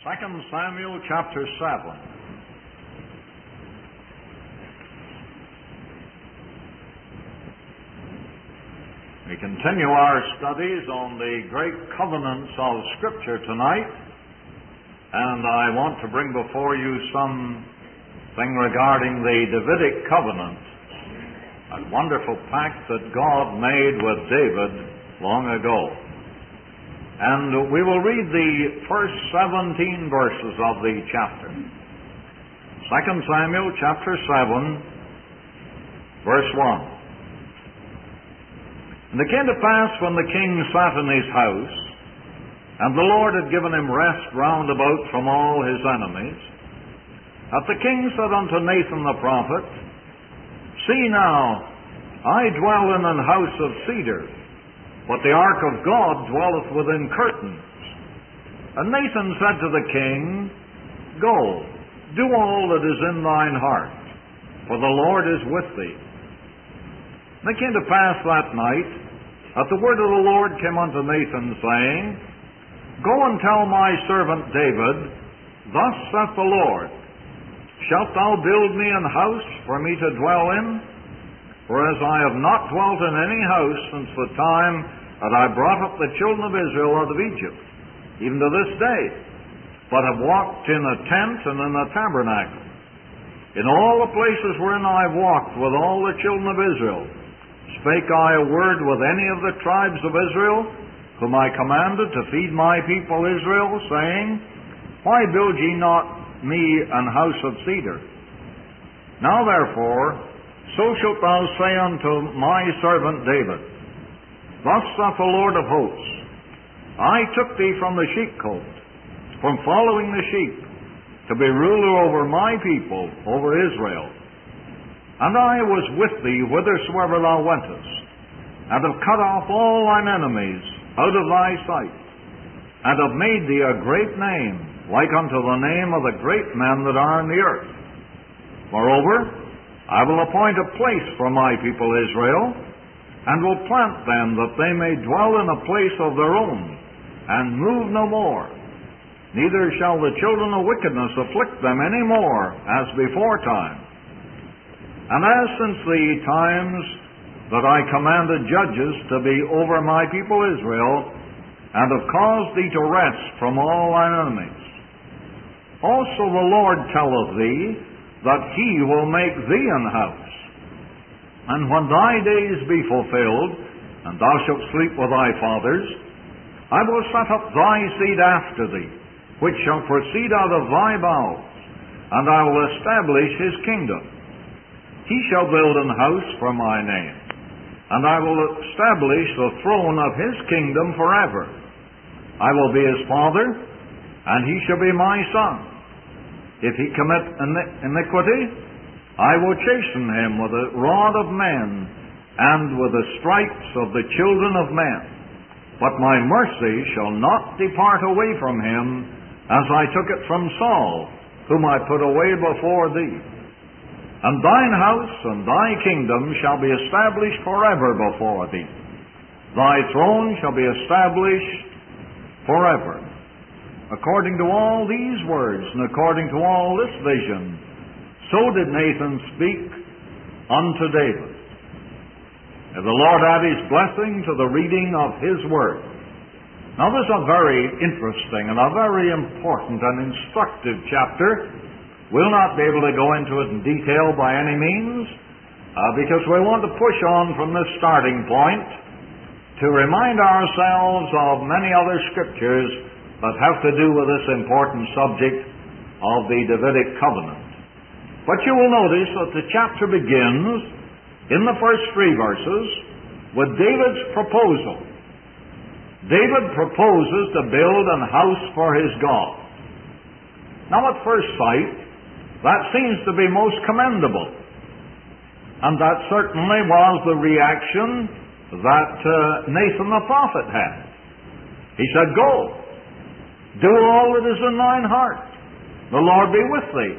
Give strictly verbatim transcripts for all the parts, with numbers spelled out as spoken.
Second Samuel chapter seven. We continue our studies on the great covenants of Scripture tonight, and I want to bring before you something regarding the Davidic covenant, a wonderful pact that God made with David long ago. And we will read the first seventeen verses of the chapter. Second Samuel chapter seven, verse one. And it came to pass when the king sat in his house, and the Lord had given him rest round about from all his enemies, that the king said unto Nathan the prophet, See now, I dwell in an house of cedar, but the ark of God dwelleth within curtains. And Nathan said to the king, Go, do all that is in thine heart, for the Lord is with thee. And it came to pass that night, that the word of the Lord came unto Nathan, saying, Go and tell my servant David, Thus saith the Lord, Shalt thou build me an house for me to dwell in? For as I have not dwelt in any house since the time that I brought up the children of Israel out of Egypt, even to this day, but have walked in a tent and in a tabernacle. In all the places wherein I have walked with all the children of Israel, spake I a word with any of the tribes of Israel, whom I commanded to feed my people Israel, saying, Why build ye not me an house of cedar? Now therefore, so shalt thou say unto my servant David, Thus saith the Lord of hosts, I took thee from the sheepcote, from following the sheep, to be ruler over my people, over Israel. And I was with thee whithersoever thou wentest, and have cut off all thine enemies out of thy sight, and have made thee a great name, like unto the name of the great men that are in the earth. Moreover, I will appoint a place for my people Israel, and will plant them that they may dwell in a place of their own, and move no more. Neither shall the children of wickedness afflict them any more, as before time. And as since the times that I commanded judges to be over my people Israel, and have caused thee to rest from all thine enemies. Also the Lord telleth thee, that he will make thee an house. And when thy days be fulfilled, and thou shalt sleep with thy fathers, I will set up thy seed after thee, which shall proceed out of thy bowels, and I will establish his kingdom. He shall build an house for my name, and I will establish the throne of his kingdom forever. I will be his father, and he shall be my son. If he commit iniquity, I will chasten him with the rod of men, and with the stripes of the children of men. But my mercy shall not depart away from him, as I took it from Saul, whom I put away before thee. And thine house and thy kingdom shall be established forever before thee. Thy throne shall be established forever. According to all these words, and according to all this vision, so did Nathan speak unto David. May the Lord add his blessing to the reading of his word. Now this is a very interesting and a very important and instructive chapter. We'll not be able to go into it in detail by any means, uh, because we want to push on from this starting point to remind ourselves of many other scriptures that have to do with this important subject of the Davidic covenant. But you will notice that the chapter begins in the first three verses with David's proposal. David proposes to build an house for his God. Now at first sight, that seems to be most commendable. And that certainly was the reaction that uh, Nathan the prophet had. He said, Go, do all that is in thine heart. The Lord be with thee.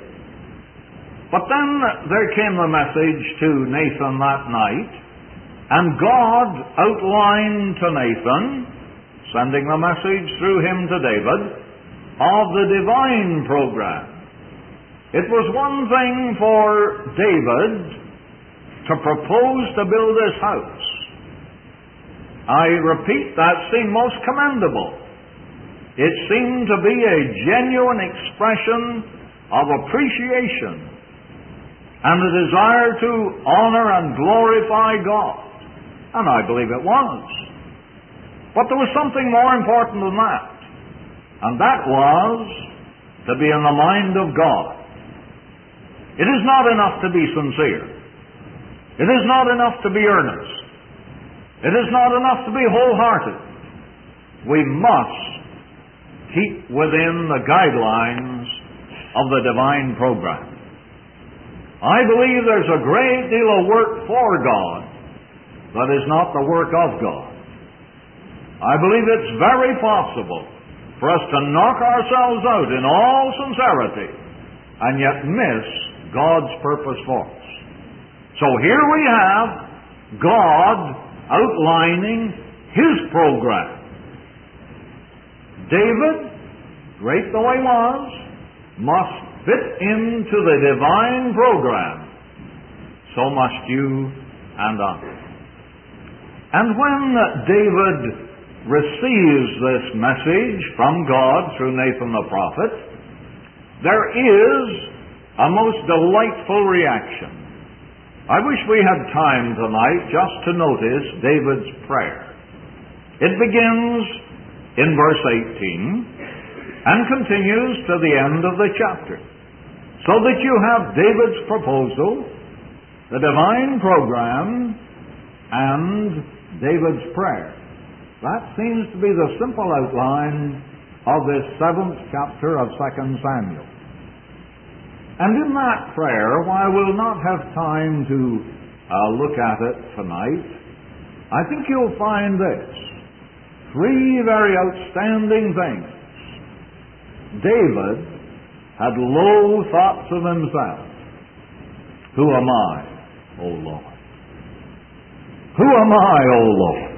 But then there came the message to Nathan that night, and God outlined to Nathan, sending the message through him to David, of the divine program. It was one thing for David to propose to build his house. I repeat, that seemed most commendable. It seemed to be a genuine expression of appreciation and a desire to honor and glorify God. And I believe it was. But there was something more important than that. And that was to be in the mind of God. It is not enough to be sincere. It is not enough to be earnest. It is not enough to be wholehearted. We must keep within the guidelines of the divine program. I believe there's a great deal of work for God that is not the work of God. I believe it's very possible for us to knock ourselves out in all sincerity and yet miss God's purpose for us. So here we have God outlining His program. David, great though he was, must fit into the divine program. So must you and I. And when David receives this message from God through Nathan the prophet, there is a most delightful reaction. I wish we had time tonight just to notice David's prayer. It begins in verse eighteen and continues to the end of the chapter, so that you have David's proposal, the divine program, and David's prayer. That seems to be the simple outline of this seventh chapter of Second Samuel. And in that prayer, while we'll not have time to uh, look at it tonight, I think you'll find this. Three very outstanding things. David had low thoughts of himself. Who am I, O Lord? Who am I, O Lord?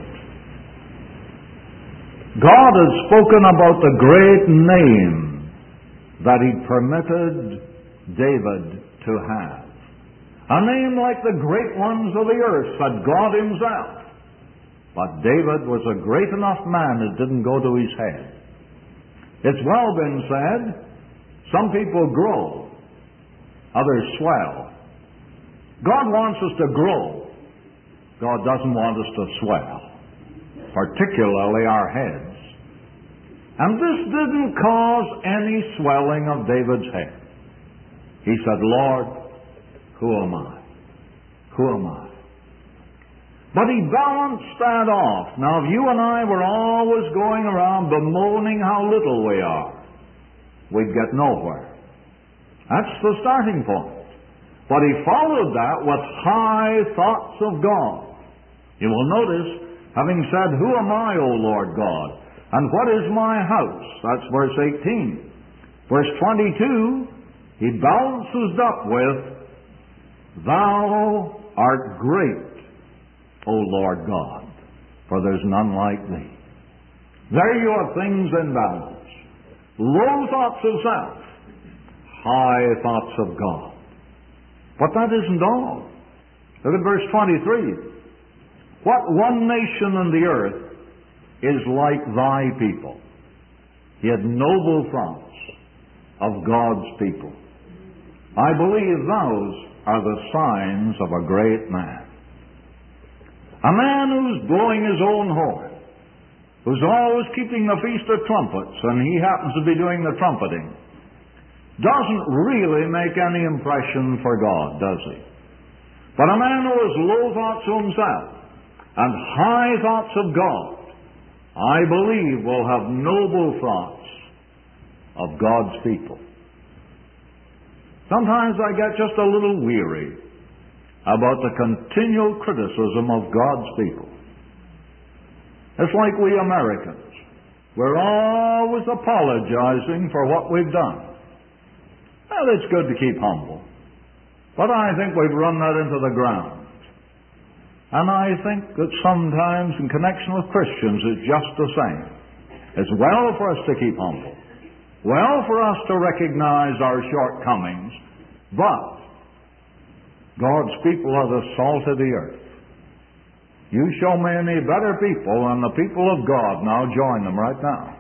God has spoken about the great name that He permitted David to have. A name like the great ones of the earth, said God Himself. But David was a great enough man, it didn't go to his head. It's well been said, some people grow, others swell. God wants us to grow. God doesn't want us to swell, particularly our heads. And this didn't cause any swelling of David's head. He said, Lord, who am I? Who am I? But he balanced that off. Now, if you and I were always going around bemoaning how little we are, we'd get nowhere. That's the starting point. But he followed that with high thoughts of God. You will notice, having said, who am I, O Lord God? And what is my house? That's verse eighteen. Verse twenty-two, he balances up with, Thou art great, O Lord God, for there's none like Thee. There you have things in balance. Low thoughts of self, high thoughts of God. But that isn't all. Look at verse twenty-three. What one nation in the earth is like Thy people? He had noble thoughts of God's people. I believe those are the signs of a great man. A man who's blowing his own horn, who's always keeping the Feast of Trumpets, and he happens to be doing the trumpeting, doesn't really make any impression for God, does he? But a man who has low thoughts of himself and high thoughts of God, I believe will have noble thoughts of God's people. Sometimes I get just a little weary about the continual criticism of God's people. It's like we Americans. We're always apologizing for what we've done. Well, it's good to keep humble. But I think we've run that into the ground. And I think that sometimes in connection with Christians it's just the same. It's well for us to keep humble. well for us to recognize our shortcomings, but God's people are the salt of the earth. You show me any better people than the people of God, and I'll join them right now.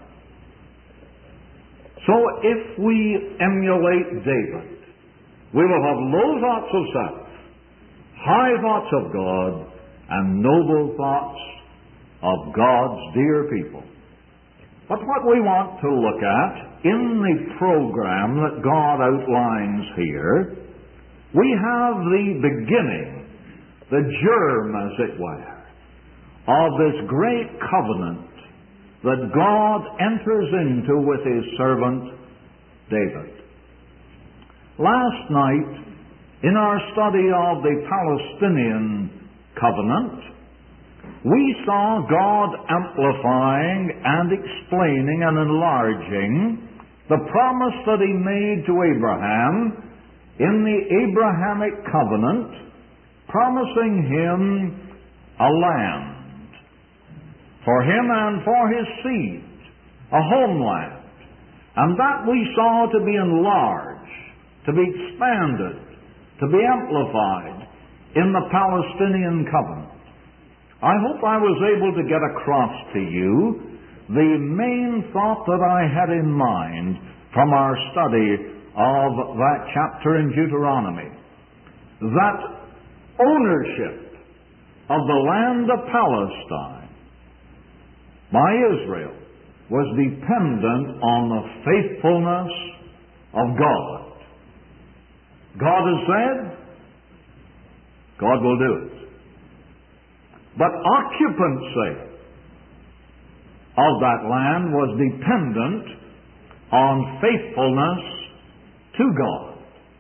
So if we emulate David, we will have low thoughts of self, high thoughts of God, and noble thoughts of God's dear people. But what we want to look at in the program that God outlines here, we have the beginning, the germ, as it were, of this great covenant that God enters into with His servant David. Last night, in our study of the Palestinian covenant, we saw God amplifying and explaining and enlarging the promise that He made to Abraham in the Abrahamic covenant, promising him a land for him and for his seed, a homeland. And that we saw to be enlarged, to be expanded, to be amplified in the Palestinian covenant. I hope I was able to get across to you the main thought that I had in mind from our study of that chapter in Deuteronomy. That ownership of the land of Palestine by Israel was dependent on the faithfulness of God. God has said, God will do it. But occupancy of that land was dependent on faithfulness to God.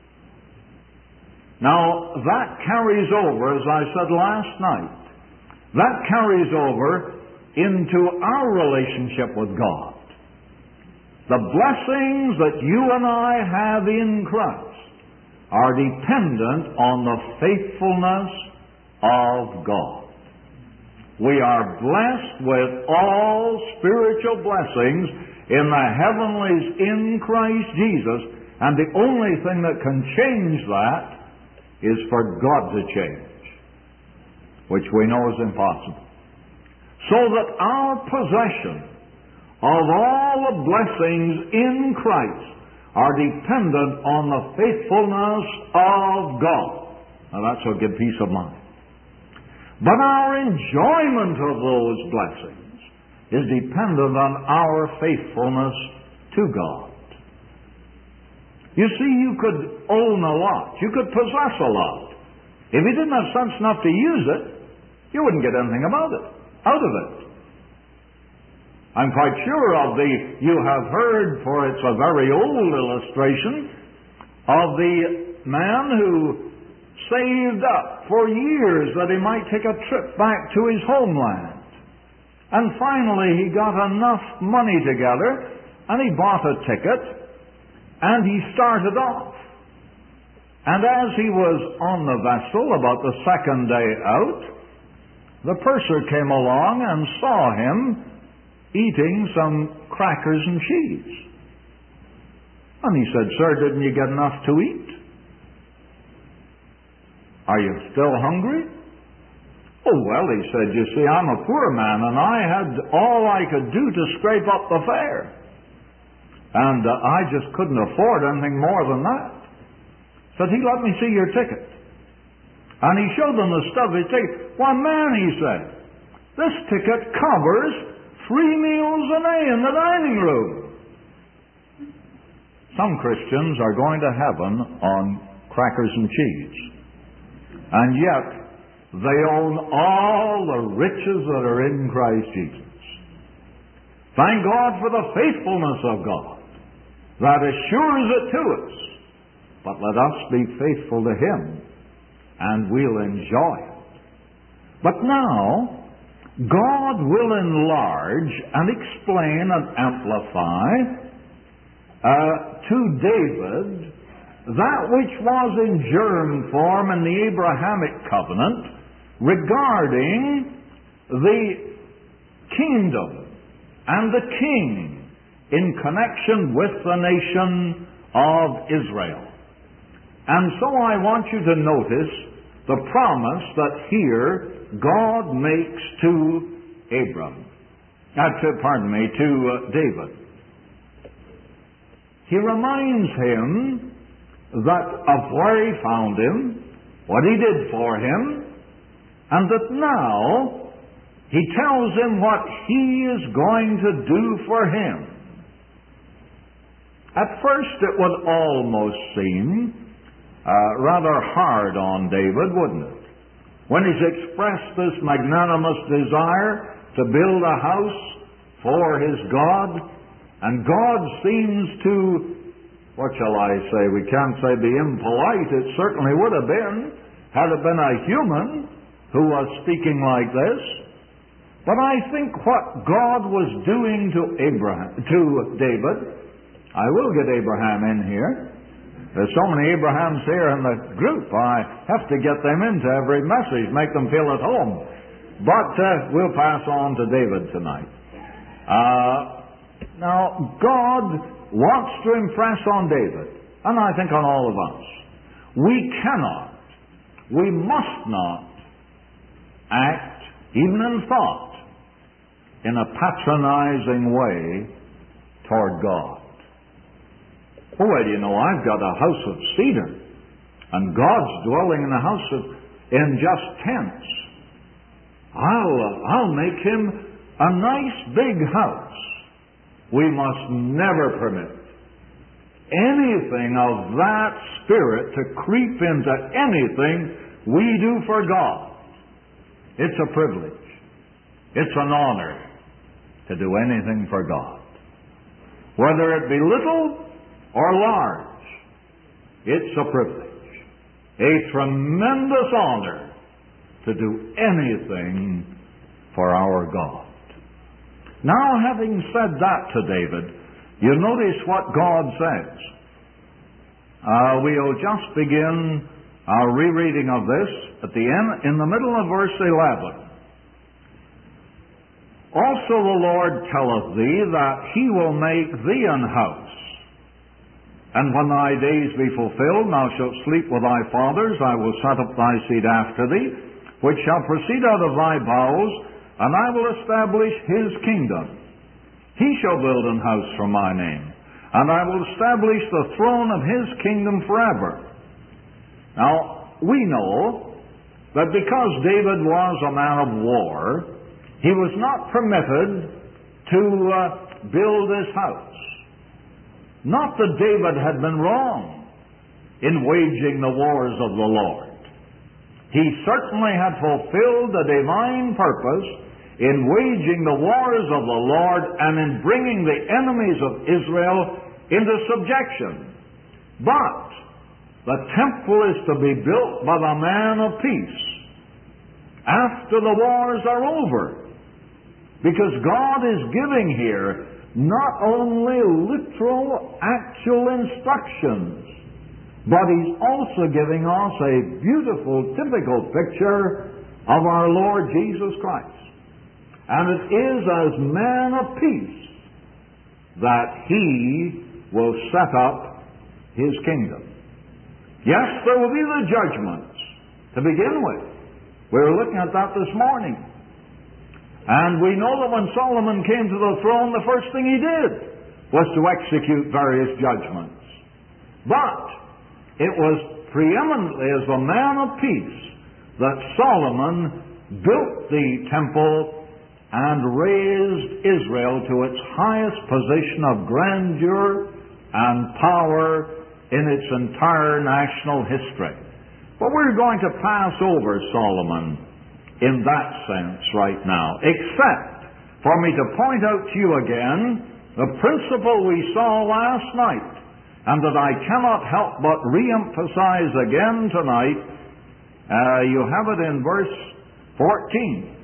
Now, that carries over, as I said last night, that carries over into our relationship with God. The blessings that you and I have in Christ are dependent on the faithfulness of God. We are blessed with all spiritual blessings in the heavenlies in Christ Jesus, and the only thing that can change that is for God to change, which we know is impossible. So that our possession of all the blessings in Christ are dependent on the faithfulness of God. Now that's a good peace of mind. But our enjoyment of those blessings is dependent on our faithfulness to God. You see, you could own a lot. You could possess a lot. If you didn't have sense enough to use it, you wouldn't get anything about it, out of it. I'm quite sure of the, you have heard, for it's a very old illustration, of the man who saved up for years that he might take a trip back to his homeland. And finally he got enough money together and he bought a ticket and he started off. And as he was on the vessel about the second day out, the purser came along and saw him eating some crackers and cheese. And he said, "Sir, didn't you get enough to eat? Are you still hungry?" "Oh, well," he said, "you see, I'm a poor man, and I had all I could do to scrape up the fare. And uh, I just couldn't afford anything more than that." Said he, "Let me see your ticket." And he showed them the stub of his ticket. "Why, man," he said, "this ticket covers three meals a day in the dining room." Some Christians are going to heaven on crackers and cheese. And yet, they own all the riches that are in Christ Jesus. Thank God for the faithfulness of God that assures it to us. But let us be faithful to Him, and we'll enjoy it. But now, God will enlarge and explain and amplify uh, to David that which was in germ form in the Abrahamic covenant regarding the kingdom and the king in connection with the nation of Israel. And so I want you to notice the promise that here God makes to Abram, uh, to, pardon me, to uh, David. He reminds him that of where he found him, what he did for him, and that now he tells him what he is going to do for him. At first it would almost seem uh, rather hard on David, wouldn't it? When he's expressed this magnanimous desire to build a house for his God, and God seems to, what shall I say, we can't say be impolite, it certainly would have been, had it been a human who was speaking like this. But I think what God was doing to Abraham, to David, I will get Abraham in here. There's so many Abrahams here in the group, I have to get them into every message, make them feel at home. But uh, we'll pass on to David tonight. Uh, now, God wants to impress on David, and I think on all of us, we cannot, we must not act, even in thought, in a patronizing way toward God. Oh, well, you know, I've got a house of cedar, and God's dwelling in a house of, in just tents. I'll, uh, I'll make him a nice big house. We must never permit anything of that spirit to creep into anything we do for God. It's a privilege. It's an honor to do anything for God. Whether it be little or large, it's a privilege, a tremendous honor to do anything for our God. Now, having said that to David, you notice what God says. Uh, we'll just begin our rereading of this at the end, in the middle of verse eleven. Also the Lord telleth thee that he will make thee an house. And when thy days be fulfilled, thou shalt sleep with thy fathers. I will set up thy seed after thee, which shall proceed out of thy bowels, and I will establish his kingdom. He shall build an house for my name, and I will establish the throne of his kingdom forever. Now, we know that because David was a man of war, he was not permitted to uh, build this house. Not that David had been wrong in waging the wars of the Lord. He certainly had fulfilled the divine purpose in waging the wars of the Lord and in bringing the enemies of Israel into subjection. But the temple is to be built by the man of peace after the wars are over. Because God is giving here not only literal, actual instructions, but He's also giving us a beautiful, typical picture of our Lord Jesus Christ. And it is as man of peace that He will set up His kingdom. Yes, there will be the judgments to begin with. We were looking at that this morning. And we know that when Solomon came to the throne, the first thing he did was to execute various judgments. But it was preeminently as the man of peace that Solomon built the temple and raised Israel to its highest position of grandeur and power in its entire national history. But we're going to pass over Solomon in that sense right now, except for me to point out to you again the principle we saw last night, and that I cannot help but re-emphasize again tonight. Uh, you have it in verse fourteen.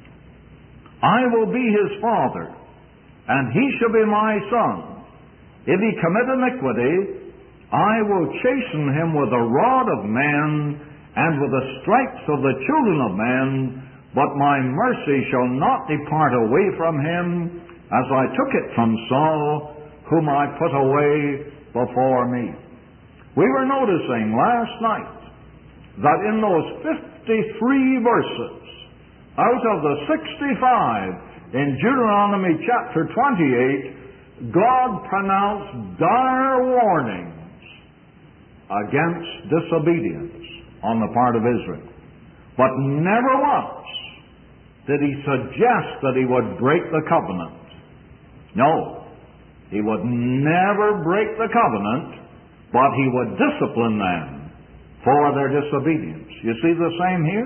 I will be his father, and he shall be my son. If he commit iniquity, I will chasten him with the rod of man, and with the stripes of the children of men, but my mercy shall not depart away from him, as I took it from Saul, whom I put away before me. We were noticing last night that in those fifty-three verses, out of the sixty-five in Deuteronomy chapter twenty-eight, God pronounced dire warnings against disobedience on the part of Israel. But never once did he suggest that he would break the covenant. No, he would never break the covenant, but he would discipline them for their disobedience. You see the same here?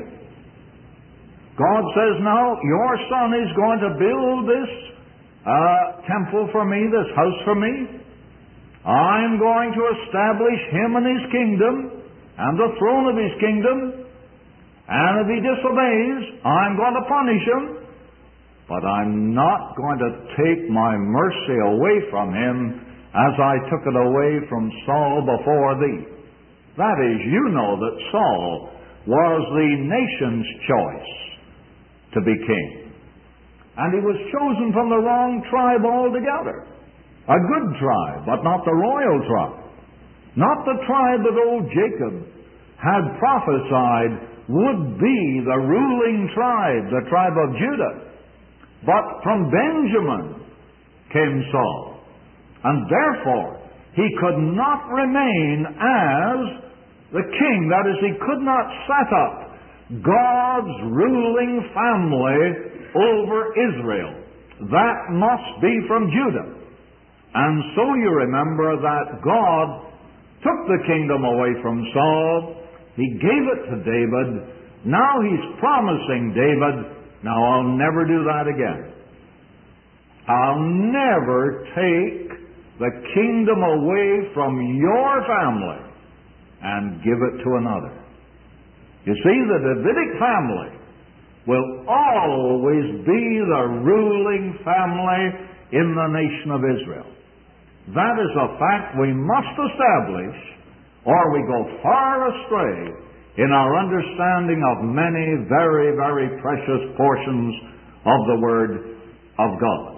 God says, now, your son is going to build this uh, temple for me, this house for me. I'm going to establish him and his kingdom and the throne of his kingdom. And if he disobeys, I'm going to punish him. But I'm not going to take my mercy away from him as I took it away from Saul before thee. That is, you know that Saul was the nation's choice to be king. And he was chosen from the wrong tribe altogether. A good tribe, but not the royal tribe. Not the tribe that old Jacob had prophesied would be the ruling tribe, the tribe of Judah. But from Benjamin came Saul. And therefore, he could not remain as the king. That is, he could not set up God's ruling family over Israel. That must be from Judah. And so you remember that God took the kingdom away from Saul. He gave it to David. Now he's promising David, now I'll never do that again. I'll never take the kingdom away from your family and give it to another. You see, the Davidic family will always be the ruling family in the nation of Israel. That is a fact we must establish, or we go far astray in our understanding of many very, very precious portions of the Word of God.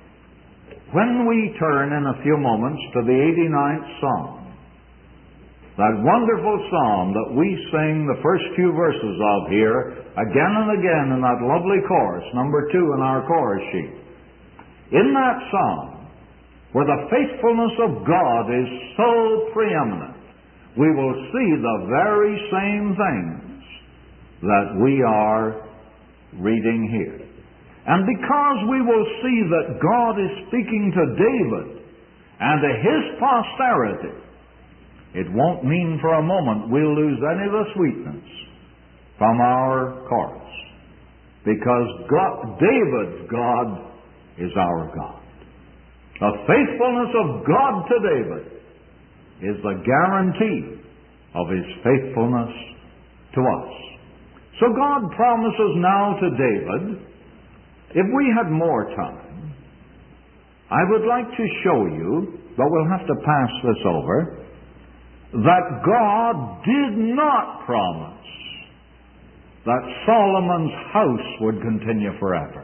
When we turn in a few moments to the eighty-ninth Psalm, that wonderful psalm that we sing the first few verses of here, again and again in that lovely chorus, number two in our chorus sheet. In that psalm, where the faithfulness of God is so preeminent, we will see the very same things that we are reading here. And because we will see that God is speaking to David and to his posterity, it won't mean for a moment we'll lose any of the sweetness from our chorus. Because God, David's God is our God. The faithfulness of God to David is the guarantee of his faithfulness to us. So God promises now to David, if we had more time, I would like to show you, but we'll have to pass this over, that God did not promise that Solomon's house would continue forever.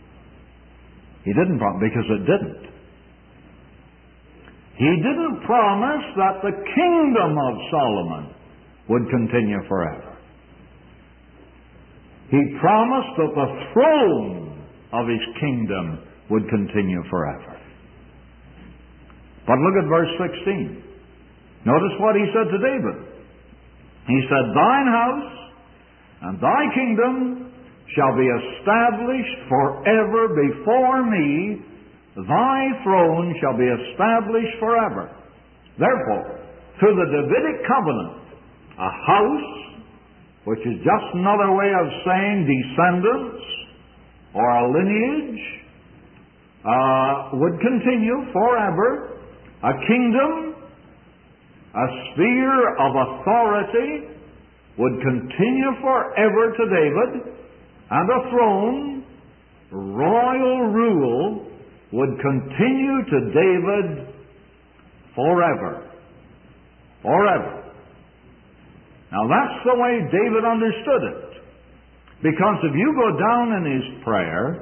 He didn't promise, because it didn't. He didn't promise that the kingdom of Solomon would continue forever. He promised that the throne of his kingdom would continue forever. But look at verse sixteen. Notice what he said to David. He said, thine house and thy kingdom shall be established forever before me. Thy throne shall be established forever. Therefore, through the Davidic covenant, a house, which is just another way of saying descendants or a lineage, uh, would continue forever. A kingdom, a sphere of authority, would continue forever to David, and a throne, royal rule, would continue to David forever. Forever. Now that's the way David understood it. Because if you go down in his prayer,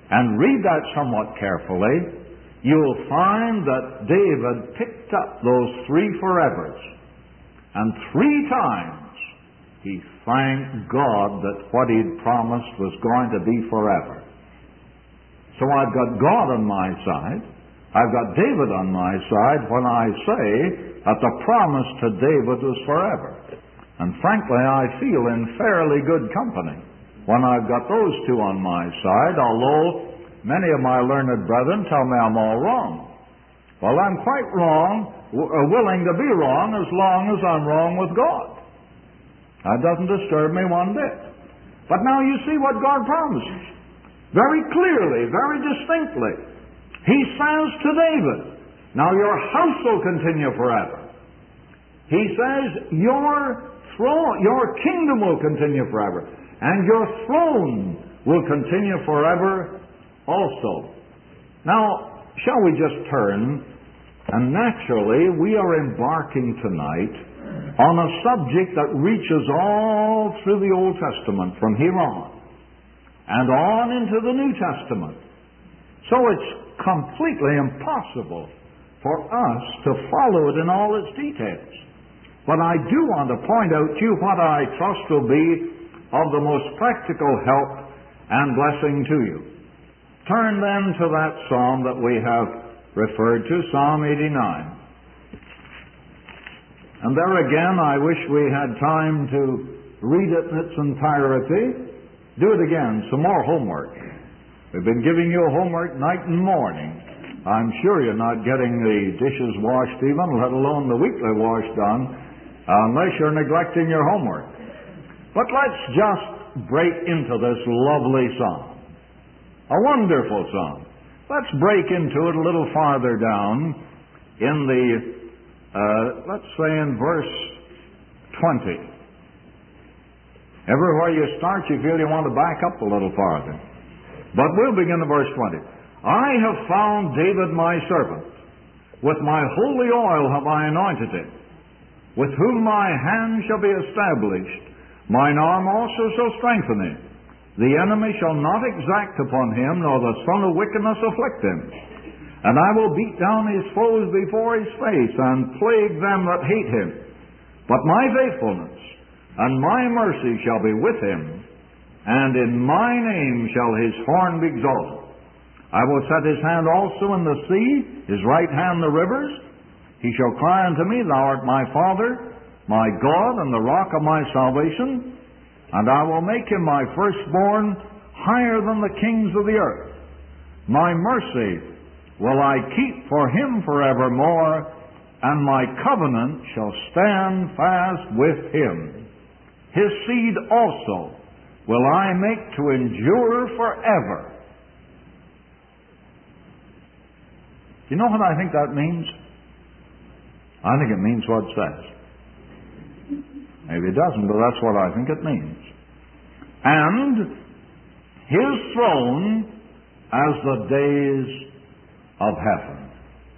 and read that somewhat carefully, you'll find that David picked up those three forevers. And three times he thanked God that what he'd promised was going to be forever. So I've got God on my side. I've got David on my side when I say that the promise to David was forever. And frankly, I feel in fairly good company when I've got those two on my side, although many of my learned brethren tell me I'm all wrong. Well, I'm quite wrong, w- willing to be wrong as long as I'm wrong with God. That doesn't disturb me one bit. But now you see what God promises. Very clearly, very distinctly. He says to David, now your house will continue forever. He says your throne, your kingdom will continue forever. And your throne will continue forever also. Now, shall we just turn? And naturally, we are embarking tonight on a subject that reaches all through the Old Testament from here on and on into the New Testament. So it's completely impossible for us to follow it in all its details. But I do want to point out to you what I trust will be of the most practical help and blessing to you. Turn then to that psalm that we have referred to, Psalm eighty-nine. And there again, I wish we had time to read it in its entirety. Do it again, some more homework. We've been giving you homework night and morning. I'm sure you're not getting the dishes washed even, let alone the weekly wash done, unless you're neglecting your homework. But let's just break into this lovely psalm. A wonderful psalm. Let's break into it a little farther down in the, uh, let's say in verse twenty. Everywhere you start, you feel you want to back up a little farther. But we'll begin at verse twenty. I have found David my servant. With my holy oil have I anointed him. With whom my hand shall be established. Mine arm also shall strengthen him. The enemy shall not exact upon him, nor the son of wickedness afflict him. And I will beat down his foes before his face, and plague them that hate him. But my faithfulness and my mercy shall be with him, and in my name shall his horn be exalted. I will set his hand also in the sea, his right hand the rivers. He shall cry unto me, Thou art my Father, my God, and the rock of my salvation. And I will make him my firstborn, higher than the kings of the earth. My mercy will I keep for him forevermore, and my covenant shall stand fast with him. His seed also will I make to endure forever. Do you know what I think that means? I think it means what it says. Maybe it doesn't, but that's what I think it means. And his throne as the days of heaven.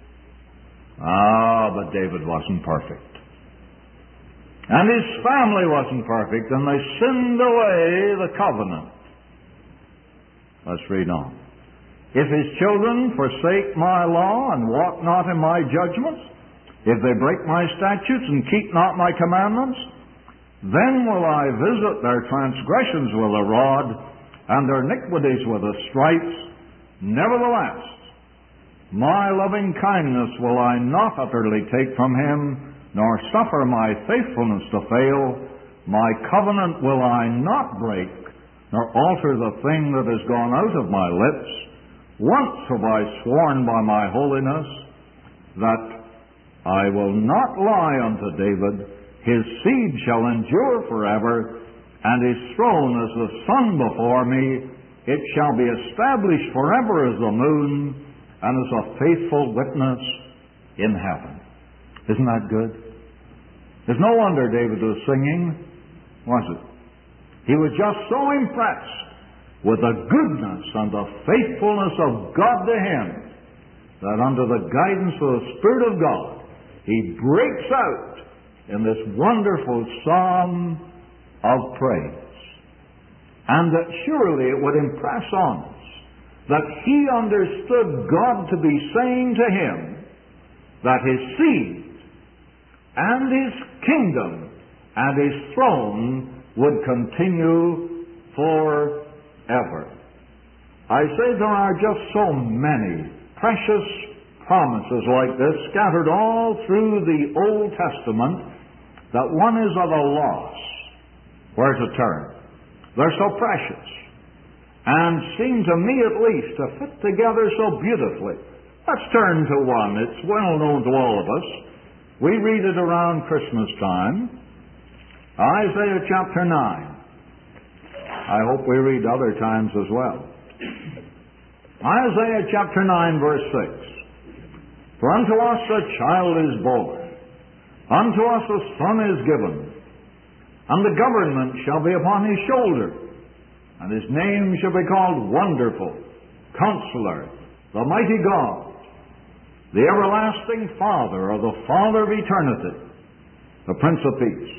Ah, but David wasn't perfect. And his family wasn't perfect, and they sinned away the covenant. Let's read on. If his children forsake my law and walk not in my judgments, if they break my statutes and keep not my commandments, then will I visit their transgressions with a rod, and their iniquities with a stripes. Nevertheless, my loving kindness will I not utterly take from him, nor suffer my faithfulness to fail. My covenant will I not break, nor alter the thing that has gone out of my lips. Once have I sworn by my holiness that I will not lie unto David. His seed shall endure forever, and his throne as the sun before me. It shall be established forever as the moon, and as a faithful witness in heaven. Isn't that good? There's no wonder David was singing, was it? He was just so impressed with the goodness and the faithfulness of God to him that under the guidance of the Spirit of God, he breaks out in this wonderful psalm of praise. And that surely it would impress on us that he understood God to be saying to him that his seed and his kingdom and his throne would continue forever. I say there are just so many precious promises like this scattered all through the Old Testament that one is at a loss where to turn. They're so precious and seem to me at least to fit together so beautifully. Let's turn to one. It's well known to all of us. We read it around Christmas time. Isaiah chapter nine. I hope we read other times as well. Isaiah chapter nine, verse six. For unto us a child is born, unto us a son is given, and the government shall be upon his shoulder, and his name shall be called Wonderful, Counselor, the Mighty God, the Everlasting Father, or the Father of Eternity, the Prince of Peace.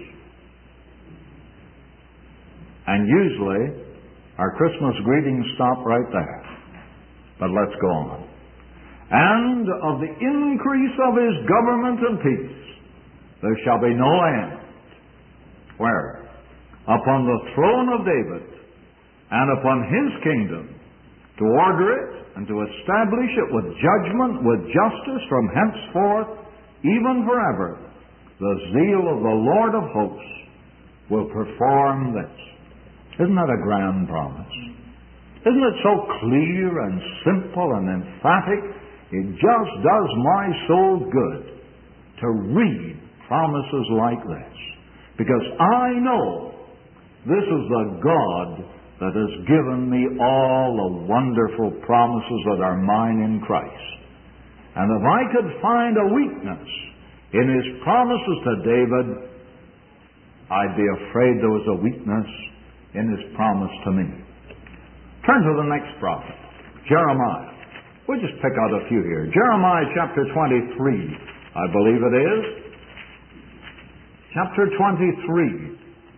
And usually, our Christmas greetings stop right there. But let's go on. And of the increase of his government and peace, there shall be no end. Where? Upon the throne of David, and upon his kingdom, to order it and to establish it with judgment, with justice from henceforth, even forever. The zeal of the Lord of hosts will perform this. Isn't that a grand promise? Isn't it so clear and simple and emphatic? It just does my soul good to read promises like this. Because I know this is the God that has given me all the wonderful promises that are mine in Christ. And if I could find a weakness in his promises to David, I'd be afraid there was a weakness in his promise to me. Turn to the next prophet, Jeremiah. We'll just pick out a few here. Jeremiah chapter twenty-three, I believe it is. Chapter twenty-three.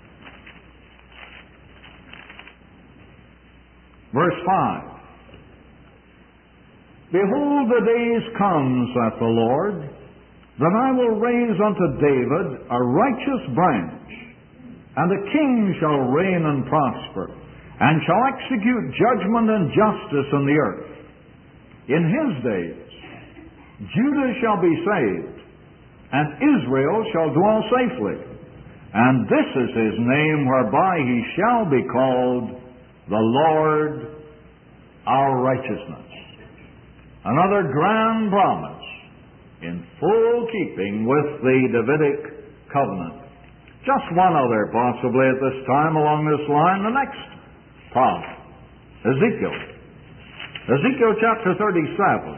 Verse five. Behold, the days come, saith the Lord, that I will raise unto David a righteous branch, and a king shall reign and prosper, and shall execute judgment and justice in the earth. In his days Judah shall be saved, and Israel shall dwell safely. And this is his name whereby he shall be called the Lord our righteousness. Another grand promise in full keeping with the Davidic covenant. Just one other possibly at this time along this line. The next prophet, Ezekiel. Ezekiel chapter thirty-seven.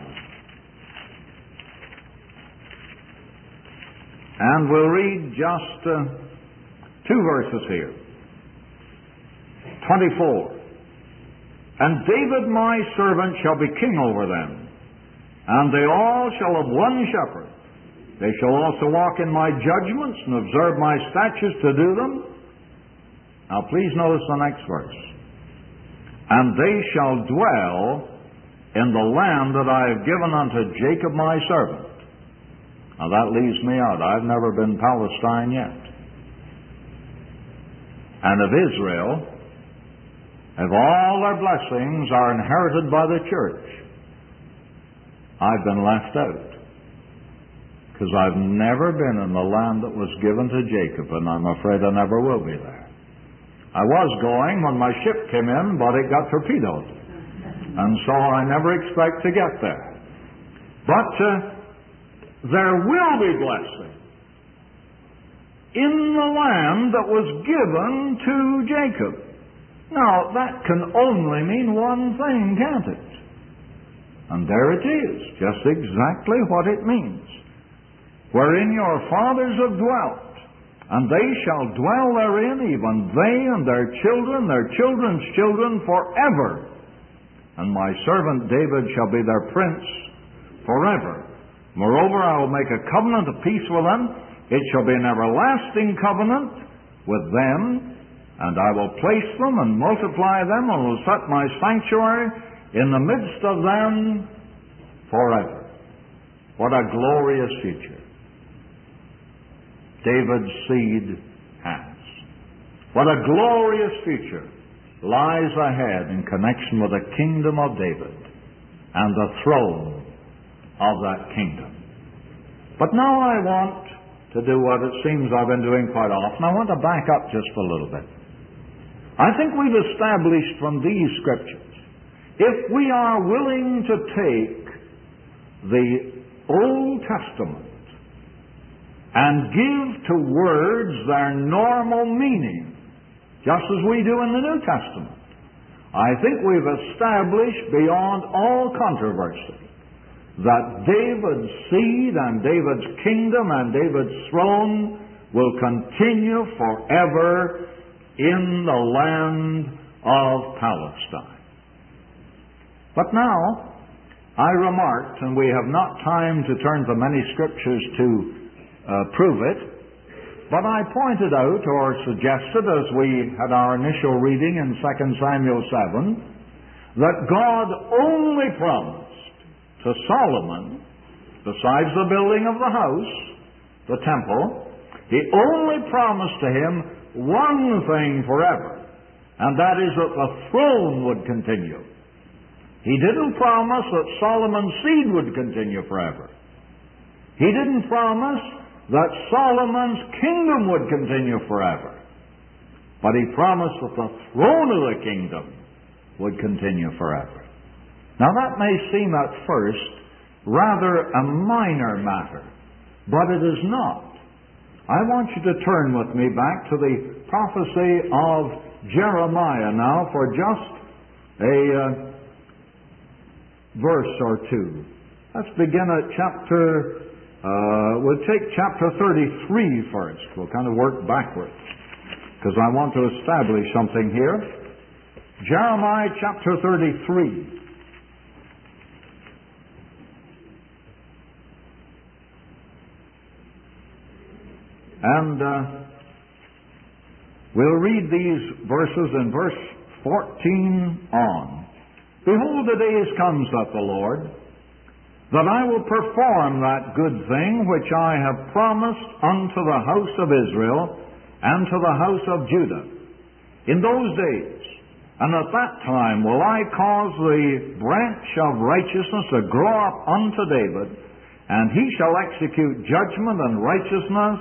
And we'll read just uh, two verses here. twenty-four. And David my servant shall be king over them, and they all shall have one shepherd. They shall also walk in my judgments and observe my statutes to do them. Now please notice the next verse. And they shall dwell in the land that I have given unto Jacob my servant. Now that leaves me out. I've never been Palestine yet. And of Israel, if all their blessings are inherited by the church, I've been left out. Because I've never been in the land that was given to Jacob, and I'm afraid I never will be there. I was going when my ship came in, but it got torpedoed. And so I never expect to get there. But uh, there will be blessing in the land that was given to Jacob. Now, that can only mean one thing, can't it? And there it is, just exactly what it means. Wherein your fathers have dwelt, and they shall dwell therein, even they and their children, their children's children, forever. And my servant David shall be their prince forever. Moreover, I will make a covenant of peace with them. It shall be an everlasting covenant with them, and I will place them and multiply them, and will set my sanctuary in the midst of them forever. What a glorious future David's seed has. What a glorious future lies ahead in connection with the kingdom of David and the throne of that kingdom. But now I want to do what it seems I've been doing quite often. I want to back up just a little bit. I think we've established from these scriptures, if we are willing to take the Old Testament and give to words their normal meaning, just as we do in the New Testament, I think we've established beyond all controversy that David's seed and David's kingdom and David's throne will continue forever in the land of Palestine. But now, I remarked, and we have not time to turn to many scriptures to uh, prove it, but I pointed out or suggested as we had our initial reading in Second Samuel seven that God only promised to Solomon, besides the building of the house, the temple, He only promised to him one thing forever, and that is that the throne would continue. He didn't promise that Solomon's seed would continue forever. He didn't promise that Solomon's kingdom would continue forever. But he promised that the throne of the kingdom would continue forever. Now that may seem at first rather a minor matter, but it is not. I want you to turn with me back to the prophecy of Jeremiah now for just a uh, verse or two. Let's begin at chapter, uh, we'll take chapter thirty-three first. We'll kind of work backwards, because I want to establish something here. Jeremiah chapter thirty-three. And uh, we'll read these verses in verse fourteen on. Behold, the days come, saith the Lord, that I will perform that good thing which I have promised unto the house of Israel and to the house of Judah. In those days, and at that time, will I cause the branch of righteousness to grow up unto David, and he shall execute judgment and righteousness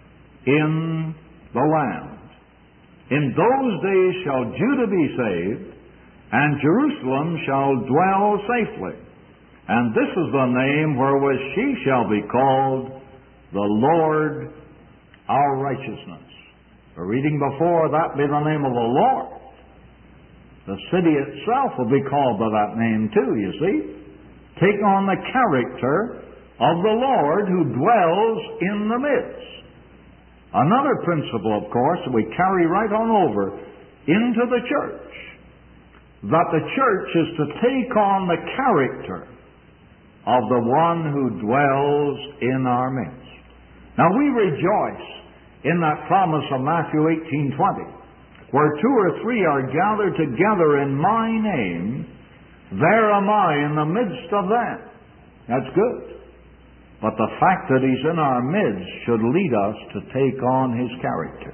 in the land. In those days shall Judah be saved, and Jerusalem shall dwell safely. And this is the name wherewith she shall be called, the Lord our righteousness. The reading before, that be the name of the Lord. The city itself will be called by that name too, you see. Take on the character of the Lord who dwells in the midst. Another principle, of course, that we carry right on over into the church, that the church is to take on the character of the one who dwells in our midst. Now we rejoice in that promise of Matthew eighteen twenty, where two or three are gathered together in my name, there am I in the midst of them. That's good. But the fact that He's in our midst should lead us to take on His character.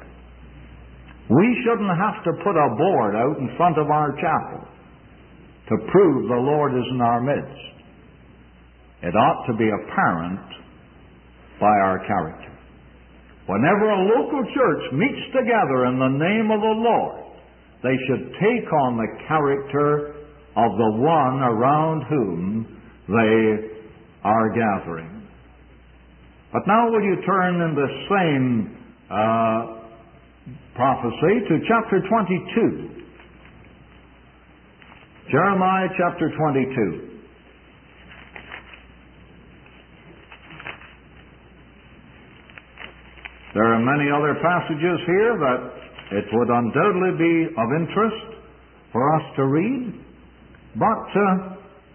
We shouldn't have to put a board out in front of our chapel to prove the Lord is in our midst. It ought to be apparent by our character. Whenever a local church meets together in the name of the Lord, they should take on the character of the one around whom they are gathering. But now will you turn in the same uh, prophecy to chapter twenty-two. Jeremiah chapter twenty-two. There are many other passages here that it would undoubtedly be of interest for us to read, but uh,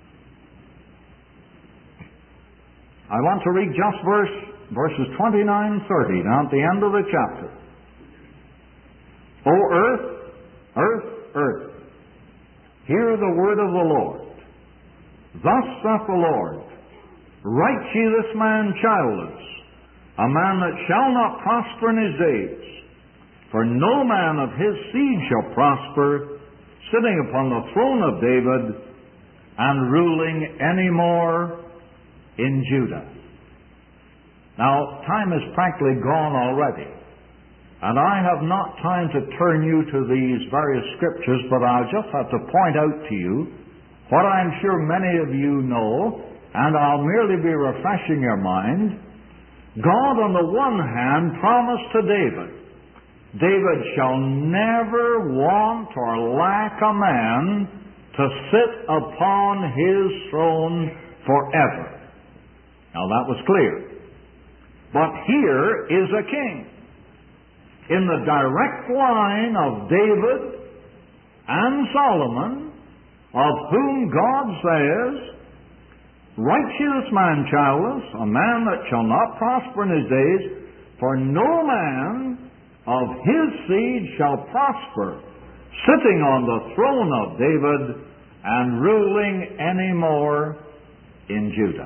I want to read just verse, verses twenty-nine thirty, down at the end of the chapter. O earth, earth, earth, hear the word of the Lord. Thus saith the Lord, write ye this man childless, a man that shall not prosper in his days. For no man of his seed shall prosper, sitting upon the throne of David, and ruling any more in Judah. Now, time is practically gone already, and I have not time to turn you to these various scriptures, but I'll just have to point out to you what I'm sure many of you know, and I'll merely be refreshing your mind. God, on the one hand, promised to David, David shall never want or lack a man to sit upon his throne forever. Now that was clear. But here is a king in the direct line of David and Solomon, of whom God says, write ye this man childless, a man that shall not prosper in his days, for no man of his seed shall prosper, sitting on the throne of David and ruling any more in Judah.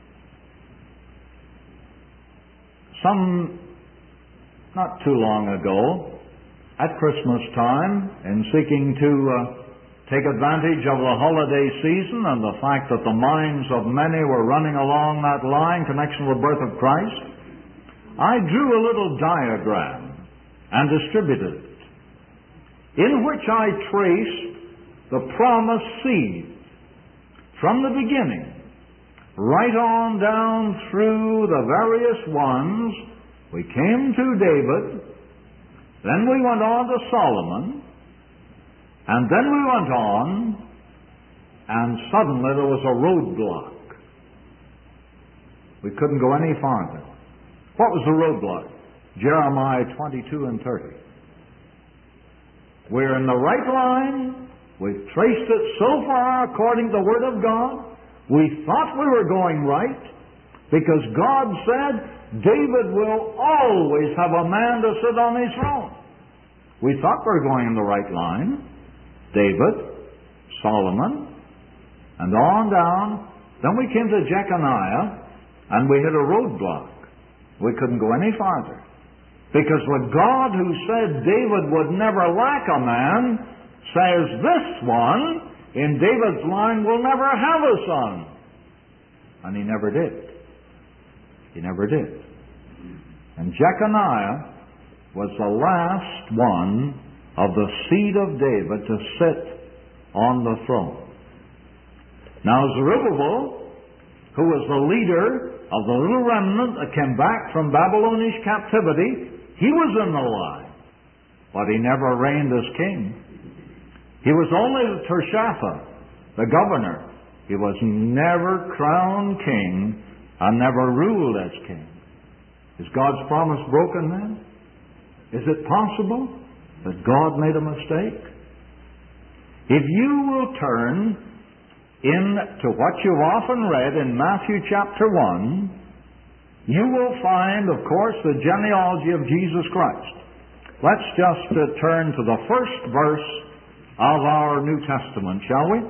Some, not too long ago, at Christmas time, in seeking to uh, take advantage of the holiday season and the fact that the minds of many were running along that line in connection with the birth of Christ, I drew a little diagram and distributed it, in which I traced the promised seed from the beginning, right on down through the various ones. We came to David, then we went on to Solomon, and then we went on, and suddenly there was a roadblock. We couldn't go any farther. What was the roadblock? Jeremiah twenty-two and thirty. We're in the right line. We've traced it so far according to the Word of God. We thought we were going right because God said David will always have a man to sit on his throne. We thought we were going in the right line. David, Solomon, and on down. Then we came to Jeconiah, and we hit a roadblock. We couldn't go any farther. Because the God who said David would never lack a man says this one in David's line will never have a son. And he never did. He never did. And Jeconiah was the last one of the seed of David to sit on the throne. Now Zerubbabel, who was the leader of the little remnant that came back from Babylonish captivity, he was in the line, but he never reigned as king. He was only the Tirshatha, the governor. He was never crowned king and never ruled as king. Is God's promise broken then? Is it possible that God made a mistake? If you will turn in to what you've often read in Matthew chapter one, you will find, of course, the genealogy of Jesus Christ. Let's just uh, turn to the first verse of our New Testament, shall we?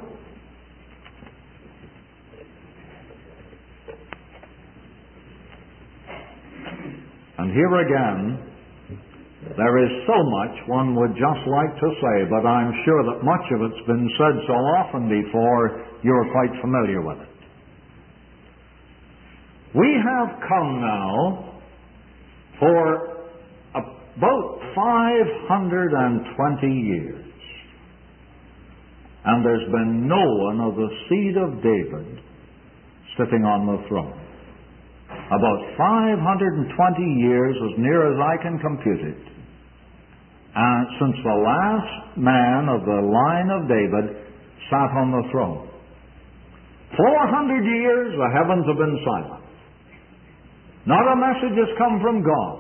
And here again, there is so much one would just like to say, but I'm sure that much of it's been said so often before, you're quite familiar with it. We have come now for about five hundred twenty years, and there's been no one of the seed of David sitting on the throne. About five hundred twenty years, as near as I can compute it, and since the last man of the line of David sat on the throne. four hundred years the heavens have been silent. Not a message has come from God.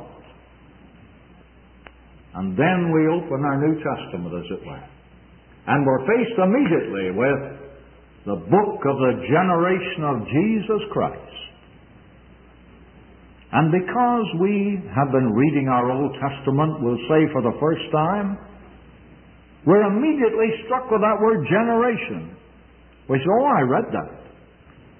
And then we open our New Testament, as it were. And we're faced immediately with the book of the generation of Jesus Christ. And because we have been reading our Old Testament, we'll say for the first time, we're immediately struck with that word generation. We say, oh, I read that.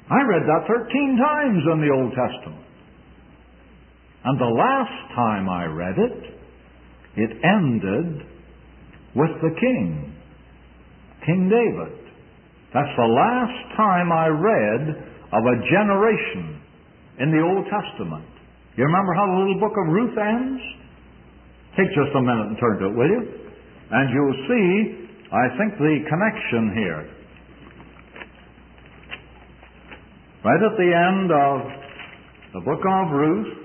I read that thirteen times in the Old Testament. And the last time I read it, it ended with the king, King David. That's the last time I read of a generation in the Old Testament. You remember how the little book of Ruth ends? Take just a minute and turn to it, will you? And you'll see, I think, the connection here. Right at the end of the book of Ruth.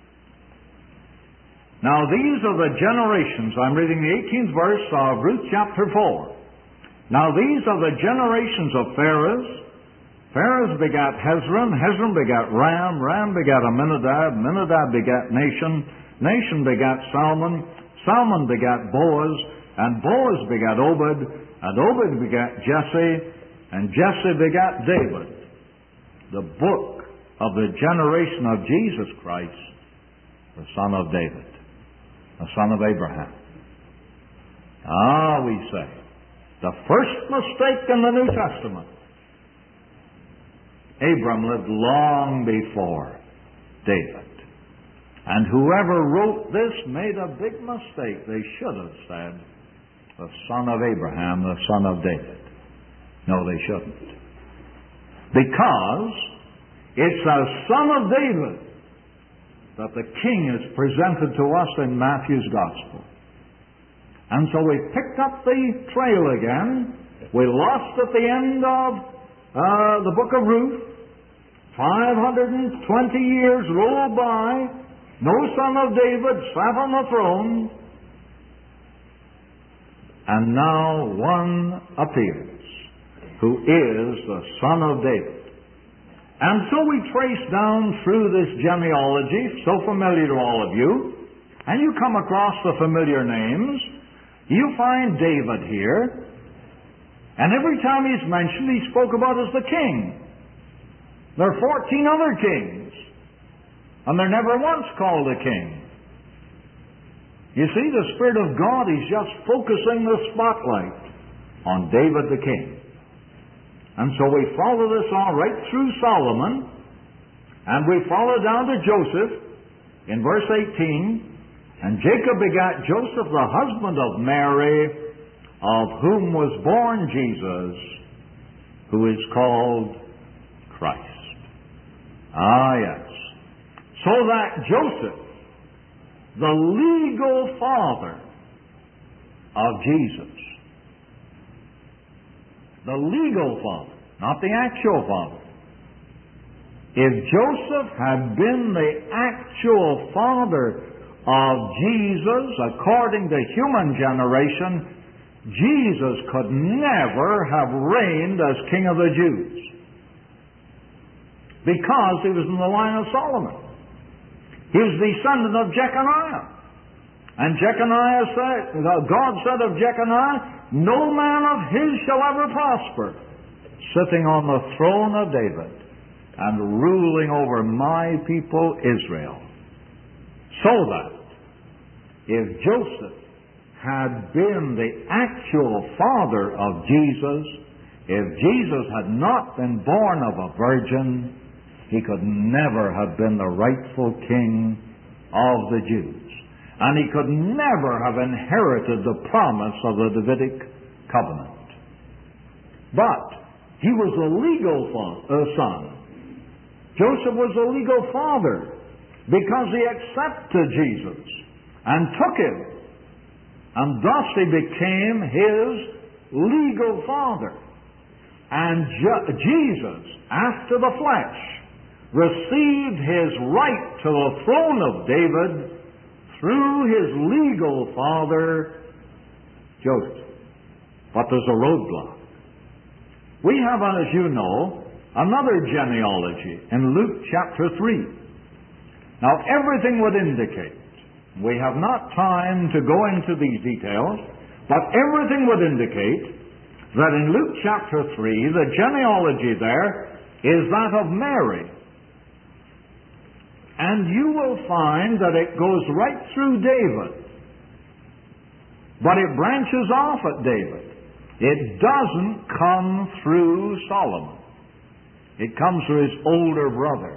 Now these are the generations. I'm reading the eighteenth verse of Ruth chapter four. Now these are the generations of Pharez. Pharez begat Hezron. Hezron begat Ram. Ram begat Amminadab. Amminadab begat Nahshon. Nahshon begat Salmon. Salmon begat Boaz. And Boaz begat Obed. And Obed begat Jesse. And Jesse begat David. The book of the generation of Jesus Christ, the son of David, the son of Abraham. Ah, we say, the first mistake in the New Testament. Abram lived long before David. And whoever wrote this made a big mistake. They should have said, the son of Abraham, the son of David. No, they shouldn't. Because it's as son of David that the king is presented to us in Matthew's Gospel. And so we picked up the trail again. We lost at the end of uh, the book of Ruth. five hundred twenty years rolled by. No son of David sat on the throne. And now one appears who is the son of David. And so we trace down through this genealogy, so familiar to all of you, and you come across the familiar names. You find David here, and every time he's mentioned, he's spoke about as the king. There are fourteen other kings, and they're never once called a king. You see, the Spirit of God is just focusing the spotlight on David the king. And so we follow this all right through Solomon, and we follow down to Joseph in verse eighteen. And Jacob begat Joseph, the husband of Mary, of whom was born Jesus, who is called Christ. Ah, yes. So that Joseph, the legal father of Jesus, the legal father, not the actual father. If Joseph had been the actual father of Jesus, according to human generation, Jesus could never have reigned as King of the Jews, because he was in the line of Solomon. He was descendant of Jeconiah. And Jeconiah said, God said of Jeconiah, no man of his shall ever prosper, sitting on the throne of David and ruling over my people Israel. So that if Joseph had been the actual father of Jesus, if Jesus had not been born of a virgin, he could never have been the rightful king of the Jews. And he could never have inherited the promise of the Davidic covenant. But he was a legal fa- uh, son. Joseph was a legal father because he accepted Jesus and took him. And thus he became his legal father. And Je- Jesus, after the flesh, received his right to the throne of David through his legal father, Joseph. But there's a roadblock. We have, as you know, another genealogy in Luke chapter three. Now, everything would indicate, we have not time to go into these details, but everything would indicate that in Luke chapter three, the genealogy there is that of Mary. And you will find that it goes right through David. But it branches off at David. It doesn't come through Solomon. It comes through his older brother.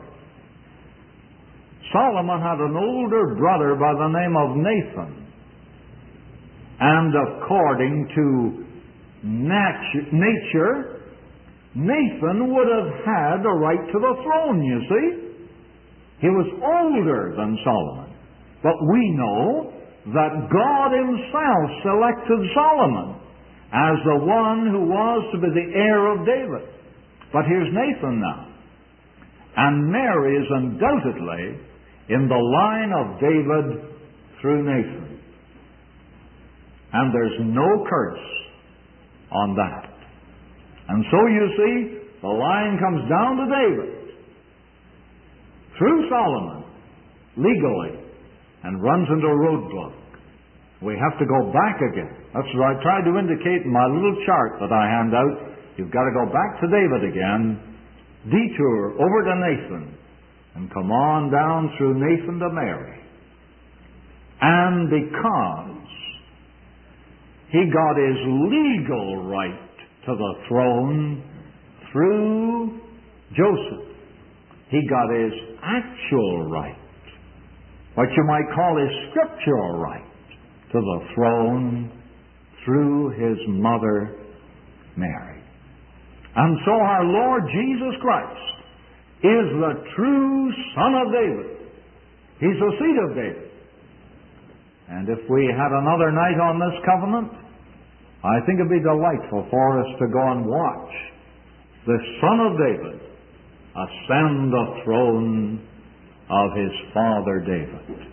Solomon had an older brother by the name of Nathan. And according to natu- nature, Nathan would have had a right to the throne, you see. He was older than Solomon. But we know that God himself selected Solomon as the one who was to be the heir of David. But here's Nathan now. And Mary is undoubtedly in the line of David through Nathan. And there's no curse on that. And so you see, the line comes down to David through Solomon, legally, and runs into a roadblock. We have to go back again. That's what I tried to indicate in my little chart that I hand out. You've got to go back to David again, detour over to Nathan, and come on down through Nathan to Mary. And because he got his legal right to the throne through Joseph, he got his actual right, what you might call his scriptural right, to the throne through his mother Mary. And so our Lord Jesus Christ is the true Son of David. He's the seed of David. And if we had another night on this covenant, I think it'd be delightful for us to go and watch the Son of David ascend the throne of his father David.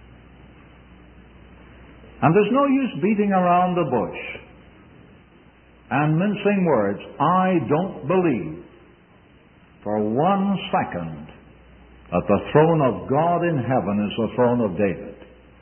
And there's no use beating around the bush and mincing words. I don't believe for one second that the throne of God in heaven is the throne of David.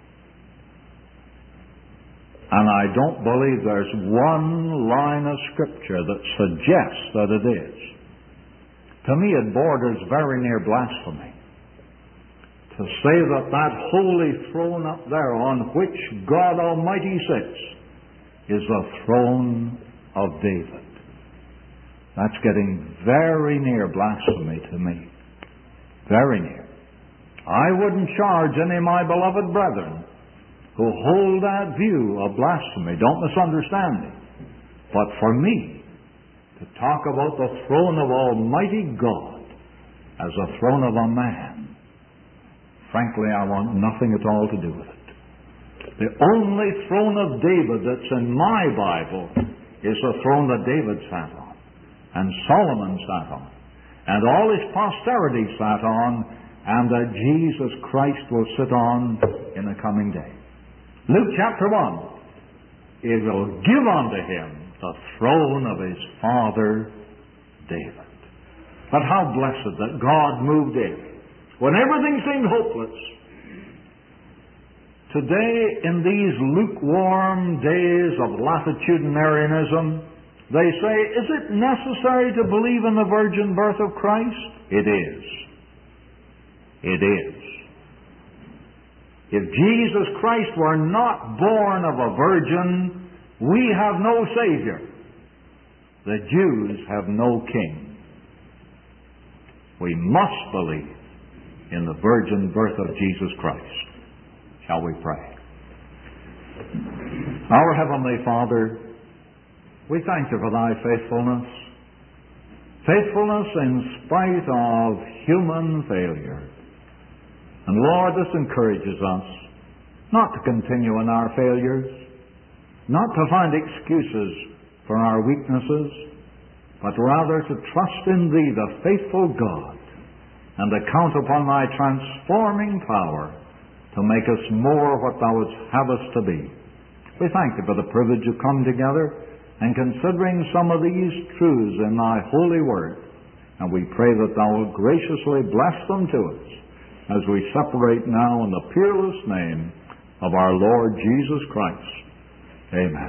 And I don't believe there's one line of Scripture that suggests that it is. To me, it borders very near blasphemy to say that that holy throne up there on which God Almighty sits is the throne of David. That's getting very near blasphemy to me. Very near. I wouldn't charge any of my beloved brethren who hold that view of blasphemy. Don't misunderstand me. But for me, to talk about the throne of Almighty God as a throne of a man, frankly, I want nothing at all to do with it. The only throne of David that's in my Bible is the throne that David sat on, and Solomon sat on, and all his posterity sat on, and that Jesus Christ will sit on in the coming day. Luke chapter one, it will give unto him the throne of his father David. But how blessed that God moved in when everything seemed hopeless. Today, in these lukewarm days of latitudinarianism, they say, is it necessary to believe in the virgin birth of Christ? It is. It is. If Jesus Christ were not born of a virgin, we have no Savior. The Jews have no king. We must believe in the virgin birth of Jesus Christ. Shall we pray? Our Heavenly Father, we thank you for thy faithfulness. Faithfulness in spite of human failure. And Lord, this encourages us not to continue in our failures, not to find excuses for our weaknesses, but rather to trust in Thee, the faithful God, and to count upon Thy transforming power to make us more what Thou wouldst have us to be. We thank Thee for the privilege of coming together and considering some of these truths in Thy holy word. And we pray that Thou will graciously bless them to us as we separate now in the peerless name of our Lord Jesus Christ. Amen.